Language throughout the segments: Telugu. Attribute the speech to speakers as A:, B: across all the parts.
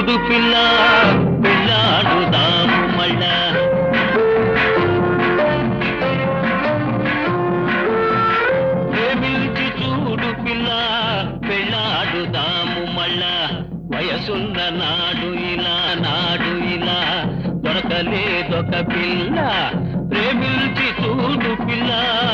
A: చూడు పిల్ల పెళ్ళాడుదాము మళ్ళా ప్రేమించి చూడు పిల్ల పెళ్ళాడుదాము మళ్ళా వయసున్న నాడు ఇలా దొరకలేదొక పిల్ల ప్రేమించి చూడు పిల్ల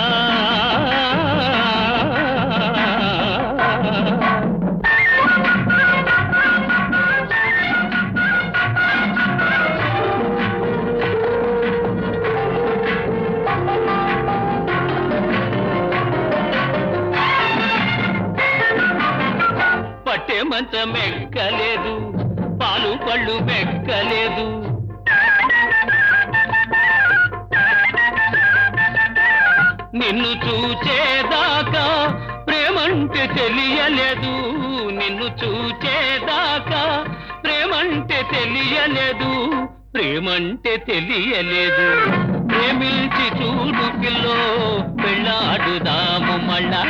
A: పట్టే మంచం ఎక్కలేదు పాలు పళ్ళు మెక్కలేదు నిన్ను చూచేదాకా ప్రేమంటే తెలియలేదు నిన్ను చూచేదాకా ప్రేమంటే తెలియలేదు ప్రేమంటే తెలియలేదు ప్రేమించి చూడు పిల్లో పెళ్ళాడుదాము మళ్ళా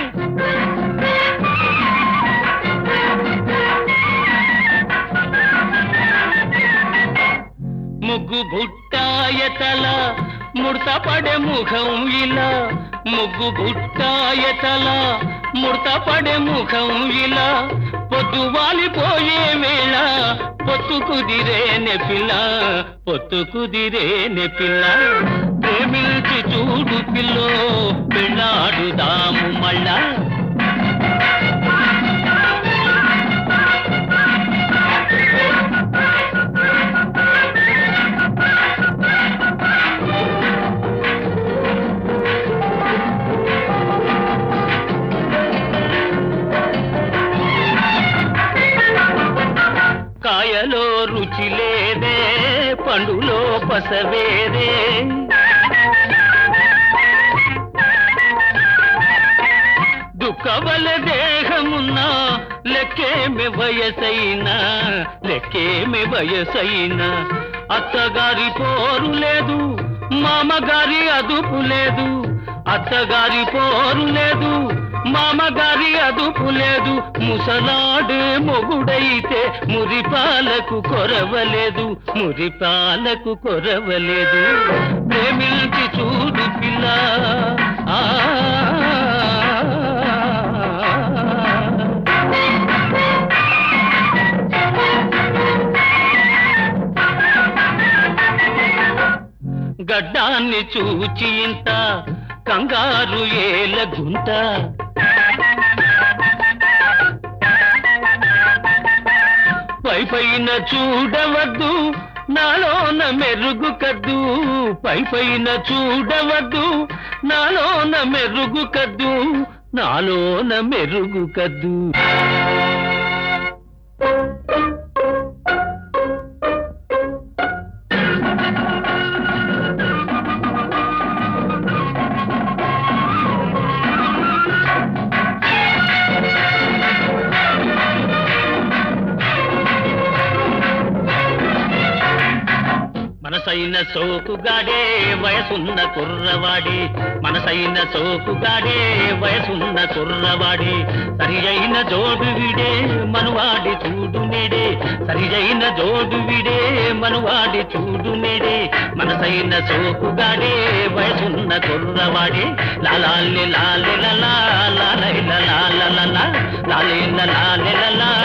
A: ముగ్గు బుట్టాయతల ముడత పడే ముఖం ఇలా ముగ్గు బుట్టాయతల ముడత పడే ముఖం ఇలా పొద్దు వాలిపోయే వేళ పొత్తు కుదిరేనే పిల్ల ప్రేమించి చూడు పిల్లో పెళ్ళాడుదాము మళ్ళా కాయలో రుచి లేదే పండులో పసవేరే దుఃఖవల దేహమున్నా లెక్కేమి వయసైనా అత్తగారి పోరు లేదు మామగారి అదుపు లేదు అత్తగారి పోరు లేదు మామగారి అదుపు లేదు ముసలాడే మొగుడైతే మురిపాలకు కొరవలేదు ప్రేమించి చూడు పిల్ల గడ్డాన్ని చూచి ఇంత కంగారు ఏల గుంట పైన చూడవద్దు నాలోన మెరుగు కద్దు పైన చూడవద్దు నాలోన మెరుగు కద్దు మనసైన సోకుగాడే వయసున్న కుర్రవాడి సరియైన జోడు విడే మనువాడి చూడు నేడే మనసైన సోకుగాడే వయసున్న కుర్రవాడి లాలే లాలే లలా లాలే లాలే లలా